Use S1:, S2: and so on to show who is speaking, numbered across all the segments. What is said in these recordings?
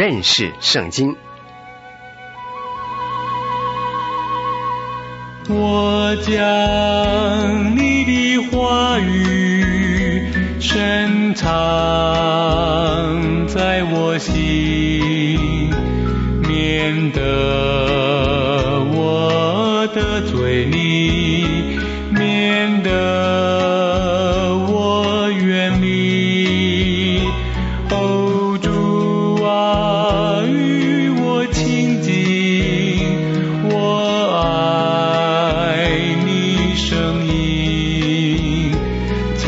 S1: 认识圣经。
S2: 我将你的话语深藏在我心，免得我得罪你，免得我远离。哦，主啊，与我亲近，我爱你声音，做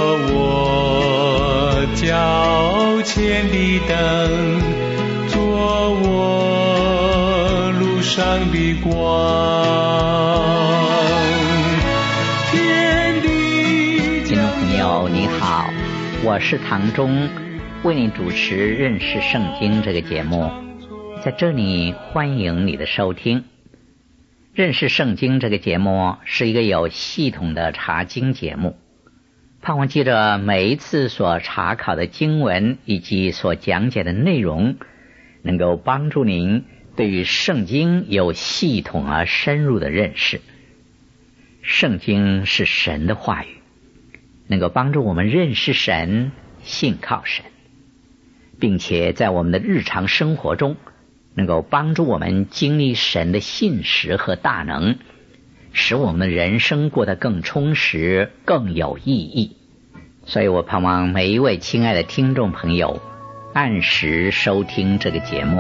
S2: 我脚前的灯，做我路上的光。
S3: 听众朋友你好，我是唐忠，为你主持认识圣经这个节目，在这里欢迎你的收听。认识圣经这个节目是一个有系统的查经节目，盼望记着每一次所查考的经文以及所讲解的内容，能够帮助您对于圣经有系统而深入的认识。圣经是神的话语，能够帮助我们认识神，信靠神，并且在我们的日常生活中能够帮助我们经历神的信实和大能，使我们的人生过得更充实，更有意义。所以我盼望每一位亲爱的听众朋友按时收听这个节目。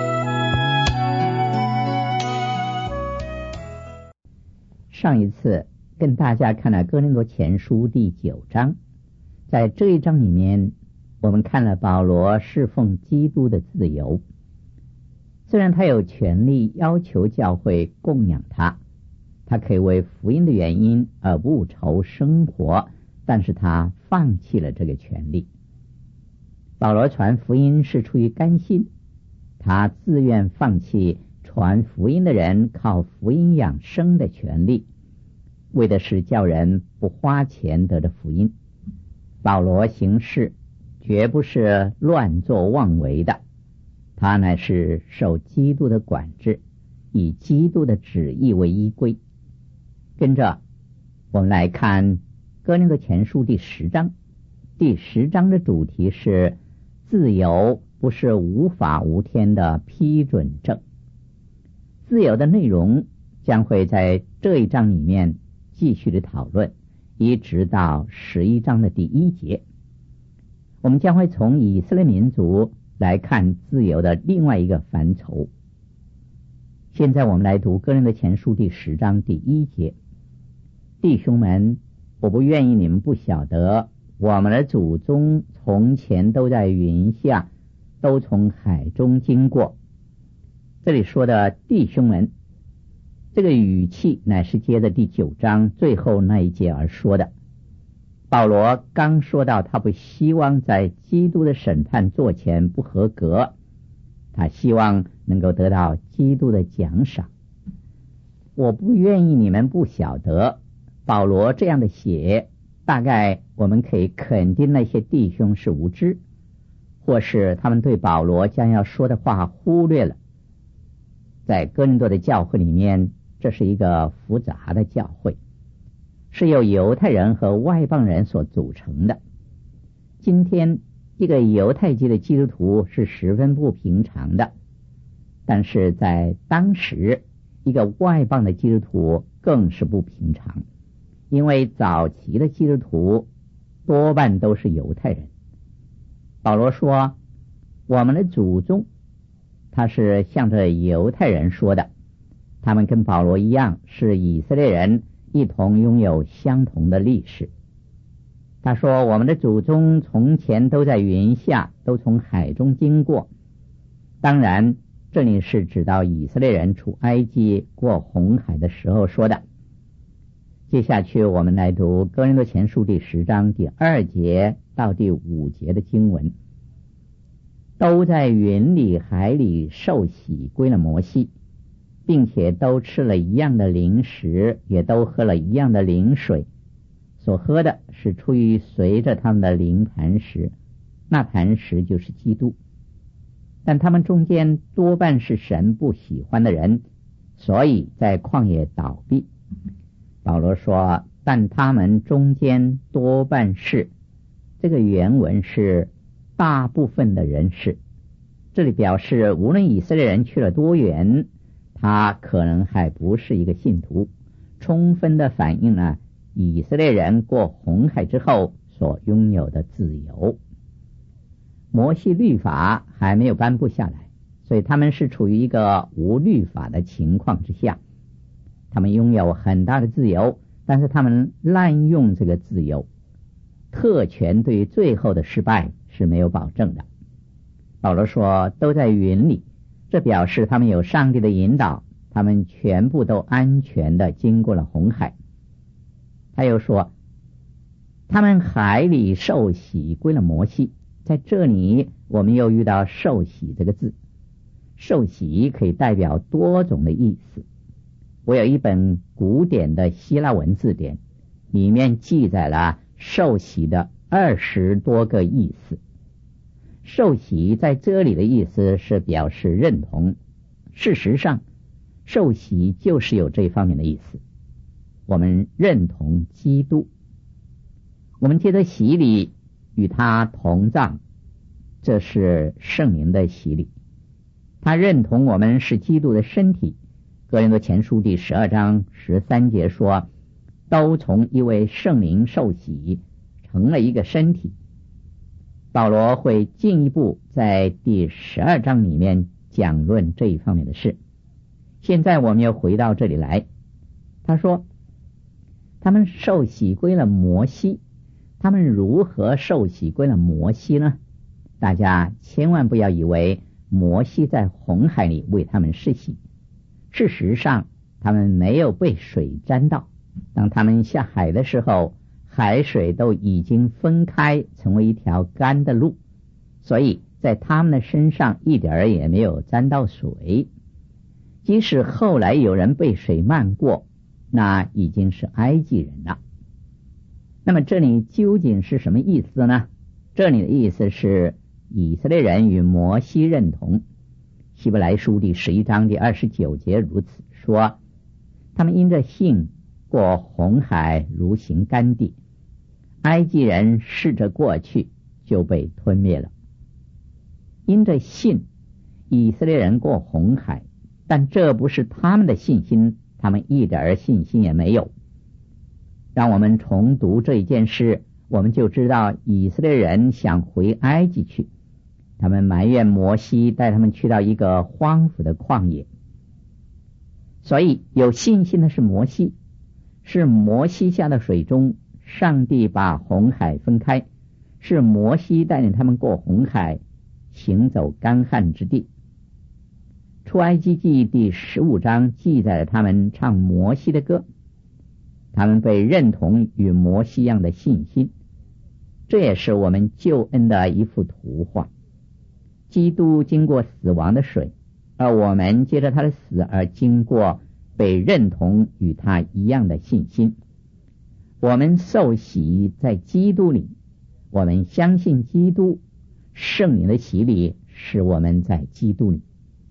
S3: 上一次跟大家看了哥林多前书第9章，在这一章里面我们看了保罗侍奉基督的自由。虽然他有权利要求教会供养他，他可以为福音的原因而不愁生活，但是他放弃了这个权利。保罗传福音是出于甘心，他自愿放弃传福音的人靠福音养生的权利，为的是叫人不花钱得的福音。保罗行事绝不是乱作妄为的，他乃是受基督的管制，以基督的旨意为依归。跟着我们来看哥林多前书第10章。第10章的主题是自由不是无法无天的批准证。自由的内容将会在这一章里面继续的讨论，一直到11章的第1节。我们将会从以色列民族来看自由的另外一个范畴。现在我们来读哥林多前书第10章第1节。弟兄们，我不愿意你们不晓得，我们的祖宗从前都在云下，都从海中经过。这里说的弟兄们，这个语气乃是接着第9章最后那一节而说的。保罗刚说到他不希望在基督的审判座前不合格，他希望能够得到基督的奖赏。我不愿意你们不晓得，保罗这样的写，大概我们可以肯定那些弟兄是无知，或是他们对保罗将要说的话忽略了。在哥林多的教会里面，这是一个复杂的教会，是由犹太人和外邦人所组成的。今天一个犹太籍的基督徒是十分不平常的，但是在当时一个外邦的基督徒更是不平常，因为早期的基督徒多半都是犹太人。保罗说我们的祖宗，他是向着犹太人说的，他们跟保罗一样是以色列人，一同拥有相同的历史。他说我们的祖宗从前都在云下，都从海中经过。当然这里是指到以色列人出埃及过红海的时候说的。接下去我们来读哥林多前书第10章第2节到第5节的经文。都在云里海里受洗归了摩西，并且都吃了一样的灵食，也都喝了一样的灵水，所喝的是出于随着他们的灵磐石，那磐石就是基督。 但他们中间多半是神不喜欢的人，所以在旷野倒闭。保罗说，但他们中间多半是，这个原文是大部分的人是，这里表示无论以色列人去了多远，他可能还不是一个信徒，充分的反映了以色列人过红海之后所拥有的自由。摩西律法还没有颁布下来，所以他们是处于一个无律法的情况之下。他们拥有很大的自由，但是他们滥用这个自由，特权对于最后的失败是没有保证的。保罗说都在云里，这表示他们有上帝的引导，他们全部都安全的经过了红海。他又说他们海里受洗归了摩西。在这里我们又遇到受洗这个字，受洗可以代表多种的意思。我有一本古典的希腊文字典，里面记载了受洗的20多个意思。受洗在这里的意思是表示认同，事实上受洗就是有这方面的意思。我们认同基督，我们借着洗礼与他同葬，这是圣灵的洗礼。他认同我们是基督的身体。哥林多前书第12章13节说，都从一位圣灵受洗，成了一个身体。保罗会进一步在第12章里面讲论这一方面的事。现在我们又回到这里来，他说他们受洗归了摩西。他们如何受洗归了摩西呢？大家千万不要以为摩西在红海里为他们施洗，事实上他们没有被水沾到。当他们下海的时候，海水都已经分开成为一条干的路，所以在他们的身上一点儿也没有沾到水。即使后来有人被水漫过，那已经是埃及人了。那么这里究竟是什么意思呢？这里的意思是以色列人与摩西认同。希伯来书第11章第29节如此说，他们因着信过红海如行干地，埃及人试着过去就被吞灭了。因着信以色列人过红海，但这不是他们的信心，他们一点信心也没有。让我们重读这一件事，我们就知道以色列人想回埃及去，他们埋怨摩西带他们去到一个荒芜的旷野。所以有信心的是摩西，是摩西下的水中，上帝把红海分开，是摩西带领他们过红海，行走干旱之地。出埃及记第15章记载了他们唱摩西的歌，他们被认同与摩西一样的信心。这也是我们救恩的一幅图画。基督经过死亡的水，而我们借着他的死而经过被认同与他一样的信心。我们受洗在基督里，我们相信基督，圣灵的洗礼使我们在基督里。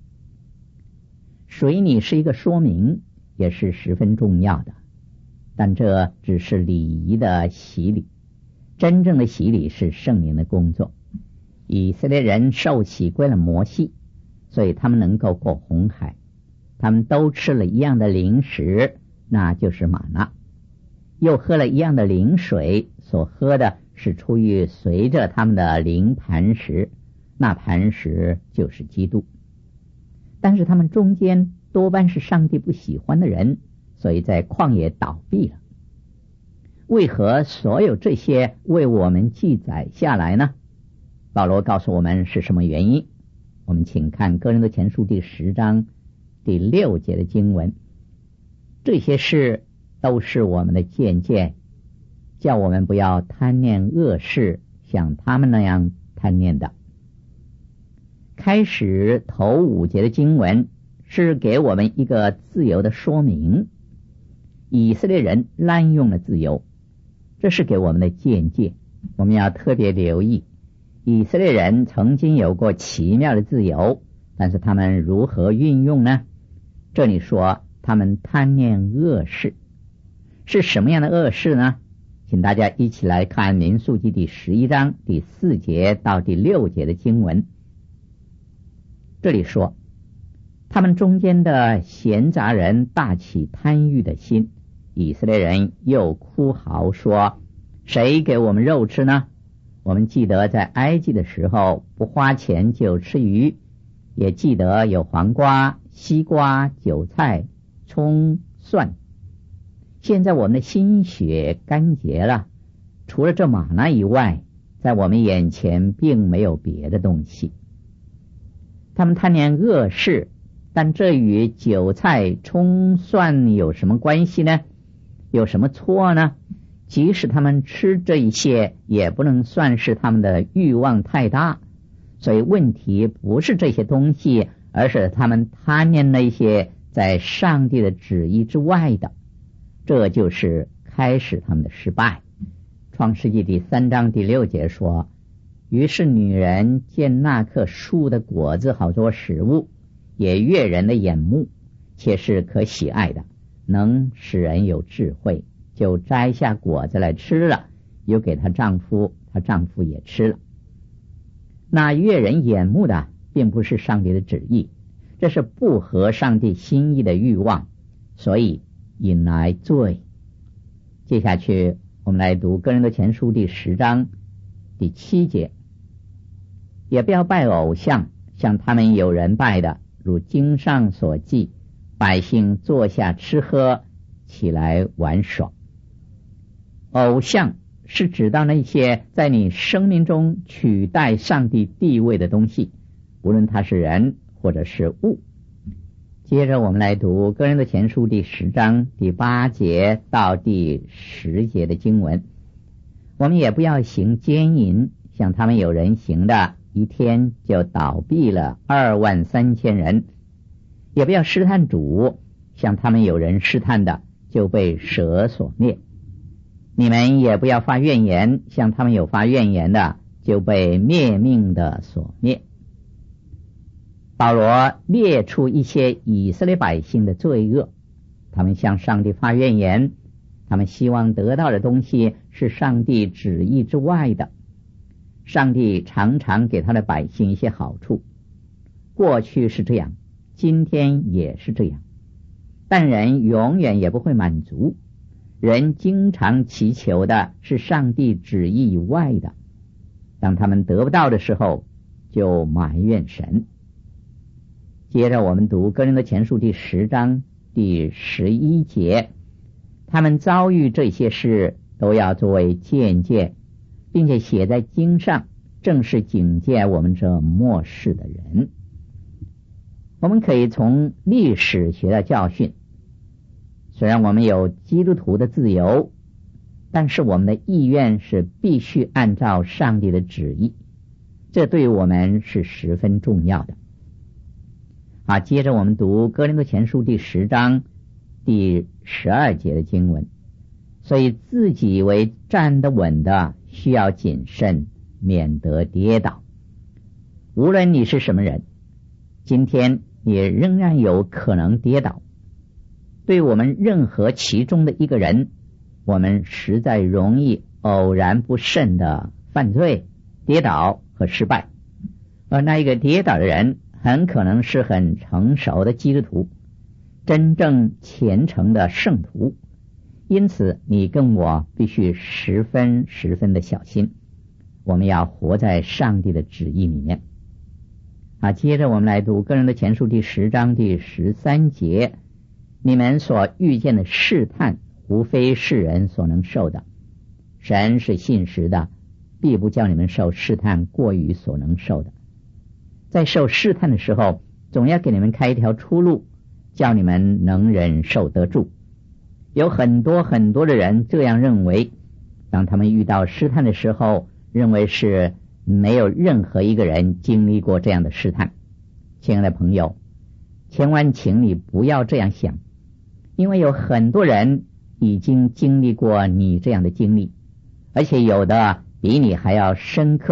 S3: 水礼是一个说明，也是十分重要的，但这只是礼仪的洗礼，真正的洗礼是圣灵的工作。以色列人受洗归了摩西，所以他们能够过红海。他们都吃了一样的零食，那就是玛纳，又喝了一样的灵水，所喝的是出于随着他们的灵磐石，那磐石就是基督。但是他们中间多半是上帝不喜欢的人，所以在旷野倒闭了。为何所有这些为我们记载下来呢？保罗告诉我们是什么原因。我们请看哥林多前书第10章第6节的经文。这些事都是我们的见解，叫我们不要贪念恶事，像他们那样贪念的。开始头5节的经文是给我们一个自由的说明。以色列人滥用了自由，这是给我们的见解。我们要特别留意， 以色列人曾经有过奇妙的自由，但是他们如何运用呢？这里说他们贪念恶事，是什么样的恶事呢？请大家一起来看民数记第11章第4节到第6节的经文。这里说，他们中间的闲杂人大起贪欲的心，以色列人又哭嚎说，谁给我们肉吃呢？我们记得在埃及的时候不花钱就吃鱼，也记得有黄瓜、西瓜、韭菜、葱、蒜。现在我们的心血干竭了，除了这玛纳以外，在我们眼前并没有别的东西。他们贪念恶事，但这与韭菜、葱、蒜有什么关系呢？有什么错呢？即使他们吃这一些，也不能算是他们的欲望太大。所以问题不是这些东西，而是他们贪念那些在上帝的旨意之外的，这就是开始他们的失败。创世纪第3章第6节说，于是女人见那棵树的果子好做食物，也悦人的眼目，且是可喜爱的，能使人有智慧，就摘下果子来吃了，又给她丈夫，她丈夫也吃了。那悦人眼目的并不是上帝的旨意，这是不合上帝心意的欲望，所以引来罪。接下去我们来读哥林多前书第10章第7节，也不要拜偶像，像他们有人拜的，如经上所记，百姓坐下吃喝，起来玩耍。偶像是指到那些在你生命中取代上帝地位的东西，无论它是人或者是物。接着我们来读哥林多前书第10章第8节到第10节的经文。我们也不要行奸淫，像他们有人行的，一天就倒闭了23000人；也不要试探主，像他们有人试探的，就被蛇所灭。你们也不要发怨言，像他们有发怨言的，就被灭命的所灭。保罗列出一些以色列百姓的罪恶，他们向上帝发怨言，他们希望得到的东西是上帝旨意之外的。上帝常常给他的百姓一些好处，过去是这样，今天也是这样，但人永远也不会满足。人经常祈求的是上帝旨意以外的，当他们得不到的时候，就埋怨神。接着我们读哥林多前书第10章第11节，他们遭遇这些事，都要作为见解，并且写在经上，正是警戒我们这末世的人。我们可以从历史学到教训，虽然我们有基督徒的自由，但是我们的意愿是必须按照上帝的旨意，这对我们是十分重要的。好，接着我们读哥林多前书第10章第12节的经文。所以自己以为站得稳的，需要谨慎，免得跌倒。无论你是什么人，今天你仍然有可能跌倒。对我们任何其中的一个人，我们实在容易偶然不慎的犯罪、跌倒和失败。而那一个跌倒的人，很可能是很成熟的基督徒，真正虔诚的圣徒。因此你跟我必须十分的小心，我们要活在上帝的旨意里面。接着我们来读哥林多前书第10章第13节，你们所遇见的试探，无非是人所能受的，神是信实的，必不叫你们受试探过于所能受的。在受试探的时候，总要给你们开一条出路，叫你们能忍受得住。有很多的人这样认为，当他们遇到试探的时候，认为是没有任何一个人经历过这样的试探。亲爱的朋友，千万请你不要这样想，因为有很多人已经经历过你这样的经历，而且有的比你还要深刻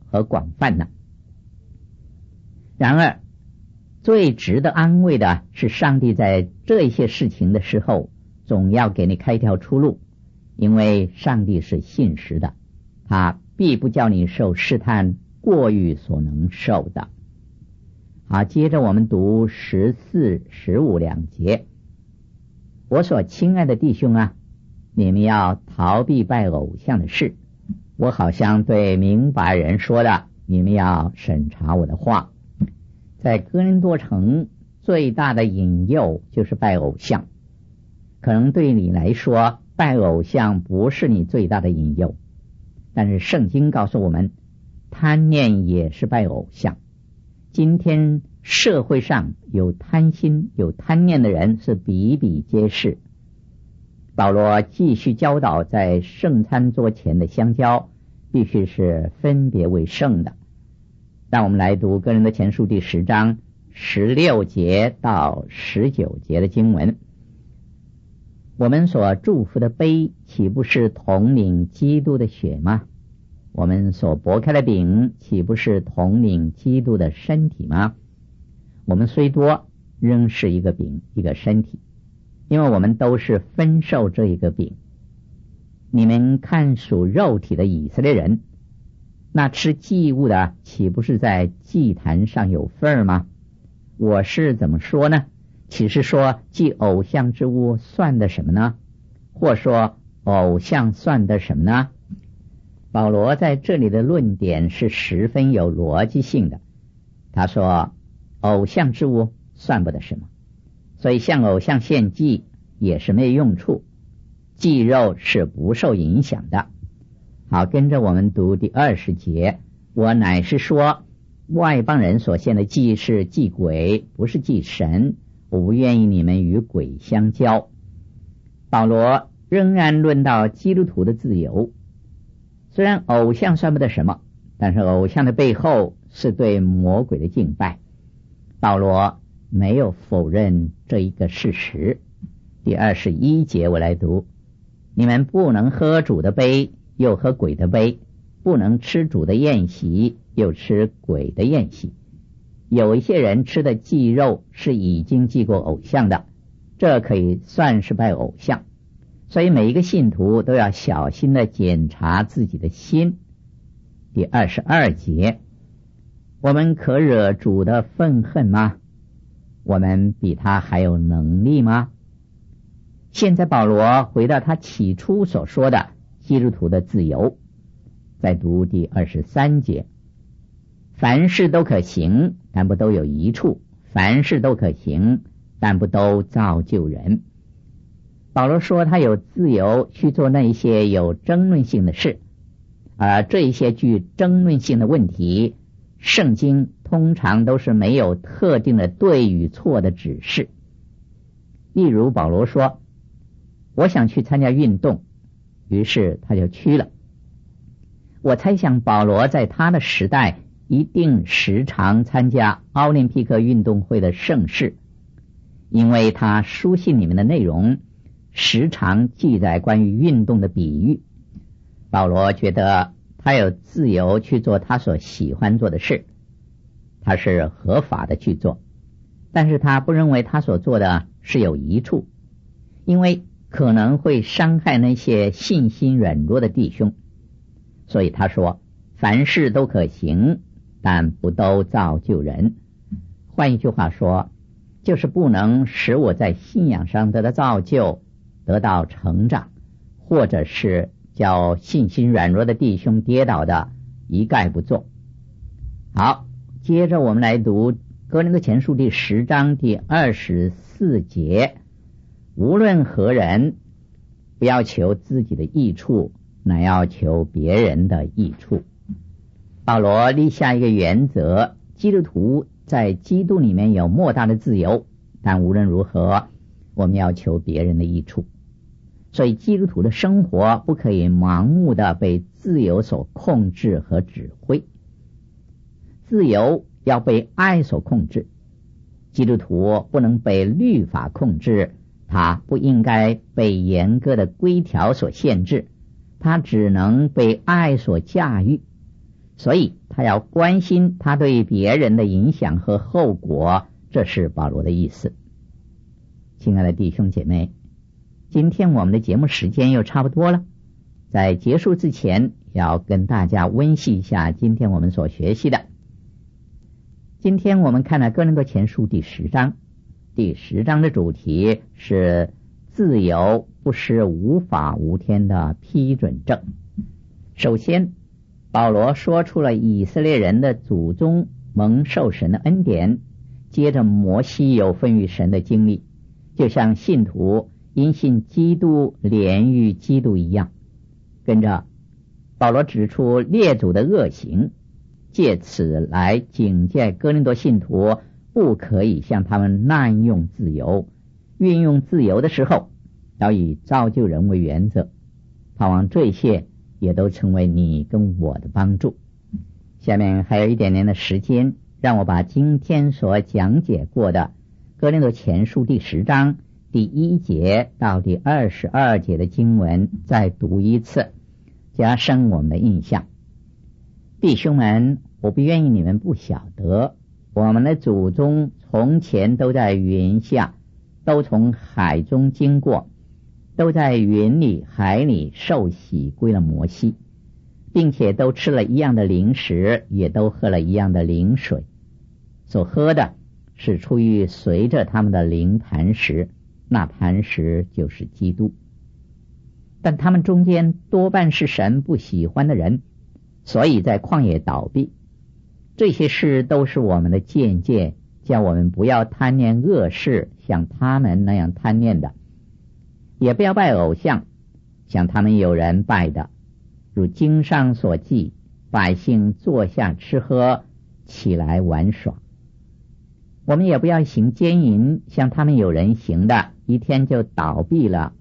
S3: 和广泛呢。然而最值得安慰的是，上帝在这些事情的时候总要给你开一条出路，因为上帝是信实的，他必不叫你受试探过于所能受的。好，接着我们读14、15两节。我所亲爱的弟兄啊，你们要逃避拜偶像的事。我好像对明白人说的，你们要审查我的话。在哥林多城最大的引诱就是拜偶像，可能对你来说拜偶像不是你最大的引诱，但是圣经告诉我们，贪念也是拜偶像。今天社会上有贪心有贪念的人是比比皆是。保罗继续教导，在圣餐桌前的香蕉必须是分别为圣的。让我们来读哥林多前书第10章16节到19节的经文。我们所祝福的杯，岂不是统领基督的血吗？我们所拨开的饼，岂不是统领基督的身体吗？我们虽多，仍是一个饼，一个身体，因为我们都是分受这一个饼。你们看属肉体的以色列人，那吃祭物的岂不是在祭坛上有份吗？我是怎么说呢？岂是说祭偶像之物算的什么呢？或说偶像算的什么呢？保罗在这里的论点是十分有逻辑性的。他说偶像之物算不得什么，所以向偶像献祭也是没有用处，祭肉是不受影响的。好，跟着我们读第20节。我乃是说，外邦人所献的祭是祭鬼，不是祭神，我不愿意你们与鬼相交。保罗仍然论到基督徒的自由。虽然偶像算不得什么，但是偶像的背后是对魔鬼的敬拜。保罗没有否认这一个事实。第21节我来读，你们不能喝主的杯，又喝鬼的杯，不能吃主的宴席，又吃鬼的宴席。有一些人吃的祭肉是已经祭过偶像的，这可以算是拜偶像。所以每一个信徒都要小心的检查自己的心。第22节，我们可惹主的愤恨吗？我们比他还有能力吗？现在保罗回到他起初所说的基督徒的自由。再读第23节，凡事都可行，但不都有益处；凡事都可行，但不都造就人。保罗说他有自由去做那些有争论性的事，而这一些具争论性的问题，圣经通常都是没有特定的对与错的指示。例如保罗说，我想去参加运动，于是他就去了。我猜想保罗在他的时代一定时常参加奥林匹克运动会的盛事，因为他书信里面的内容时常记载关于运动的比喻。保罗觉得他有自由去做他所喜欢做的事，他是合法的去做，但是他不认为他所做的是有益处，因为可能会伤害那些信心软弱的弟兄。所以他说，凡事都可行，但不都造就人。换一句话说，就是不能使我在信仰上得到造就，得到成长，或者是叫信心软弱的弟兄跌倒的，一概不做。好，接着我们来读哥林多前书第10章第24节，无论何人，不要求自己的益处，乃要求别人的益处。保罗立下一个原则，基督徒在基督里面有莫大的自由，但无论如何，我们要求别人的益处。所以基督徒的生活不可以盲目的被自由所控制和指挥，自由要被爱所控制。基督徒不能被律法控制，他不应该被严格的规条所限制，他只能被爱所驾驭。 所以他要关心他对别人的影响和后果，这是保罗的意思。亲爱的弟兄姐妹，今天我们的节目时间又差不多了，在结束之前要跟大家温习一下今天我们所学习的。今天我们看了哥林多前书第10章，第10章的主题是自由不是无法无天的批准证。首先保罗说出了以色列人的祖宗蒙受神的恩典，接着摩西有分与神的经历，就像信徒因信基督连于基督一样。跟着保罗指出列祖的恶行，借此来警戒哥林多信徒不可以向他们滥用自由，运用自由的时候要以造就人为原则，盼望这些也都成为你跟我的帮助。下面还有一点点的时间，让我把今天所讲解过的哥林多前书第10章第1节到第22节的经文再读一次，加深我们的印象。弟兄们，我不愿意你们不晓得，我们的祖宗从前都在云下，都从海中经过，都在云里海里受洗归了摩西，并且都吃了一样的灵食，也都喝了一样的灵水，所喝的是出于随着他们的灵磐石，那磐石就是基督。但他们中间多半是神不喜欢的人，所以在旷野倒闭。这些事都是我们的见解，叫我们不要贪念恶事，像他们那样贪念的，也不要拜偶像，像他们有人拜的，如经上所记，百姓坐下吃喝，起来玩耍。我们也不要行奸淫，像他们有人行的，一天就倒闭了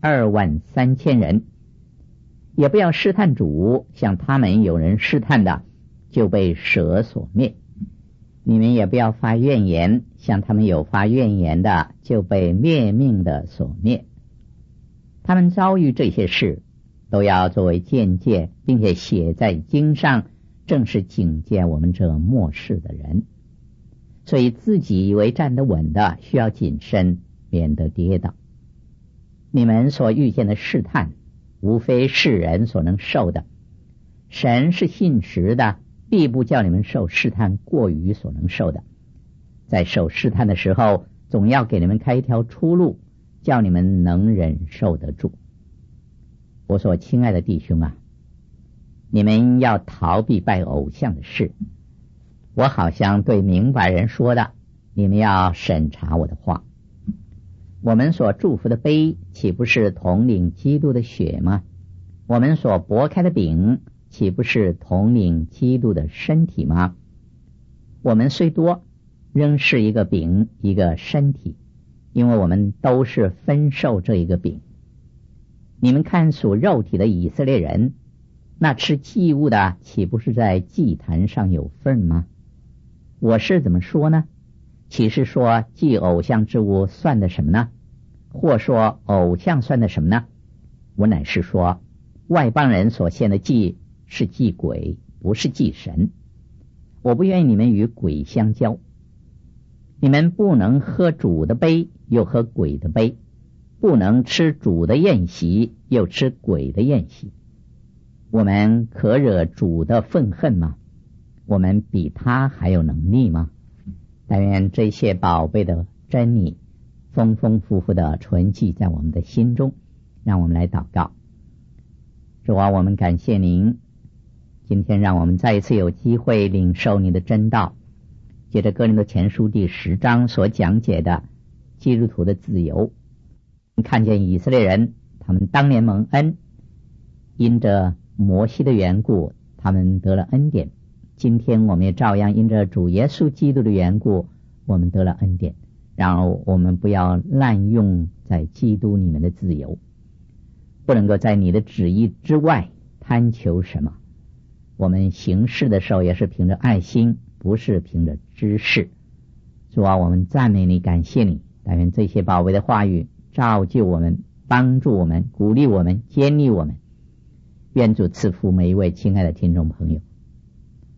S3: 23000人。也不要试探主，像他们有人试探的，就被蛇所灭。你们也不要发怨言，像他们有发怨言的，就被灭命的所灭。他们遭遇这些事，都要作为见解，并且写在经上，正是警戒我们这末世的人。所以自己以为站得稳的，需要谨慎，免得跌倒。你们所遇见的试探，无非世人所能受的，神是信实的，必不叫你们受试探过于所能受的。在受试探的时候，总要给你们开一条出路，叫你们能忍受得住。我所亲爱的弟兄啊，你们要逃避拜偶像的事。我好像对明白人说的，你们要审查我的话。我们所祝福的杯，岂不是统领基督的血吗？我们所拨开的饼，岂不是统领基督的身体吗？我们虽多，仍是一个饼，一个身体，因为我们都是分受这一个饼。你们看属肉体的以色列人，那吃祭物的，岂不是在祭坛上有份吗？我是怎么说呢？岂是说祭偶像之物算的什么呢？或说偶像算的什么呢？我乃是说，外邦人所献的祭是祭鬼，不是祭神。我不愿意你们与鬼相交。你们不能喝主的杯，又喝鬼的杯；不能吃主的宴席，又吃鬼的宴席。我们可惹主的愤恨吗？我们比他还有能力吗？但愿这些宝贝的真理丰丰富富的存记在我们的心中。让我们来祷告。主啊，我们感谢您，今天让我们再一次有机会领受你的真道。接着哥林多前书第10章所讲解的基督徒的自由，看见以色列人他们当年蒙恩，因着摩西的缘故他们得了恩典。今天我们也照样因着主耶稣基督的缘故，我们得了恩典。然后我们不要滥用在基督里面的自由，不能够在你的旨意之外贪求什么。我们行事的时候也是凭着爱心，不是凭着知识。主啊，我们赞美你，感谢你，但愿这些宝贝的话语造就我们，帮助我们，鼓励我们，坚立我们。愿主赐福每一位亲爱的听众朋友。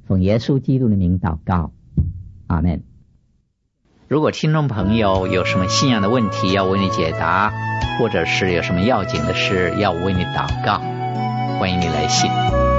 S3: 奉耶稣基督的名祷告，阿们。如果听众朋友有什么信仰的问题要为你解答，或者是有什么要紧的事要为你祷告，欢迎你来信。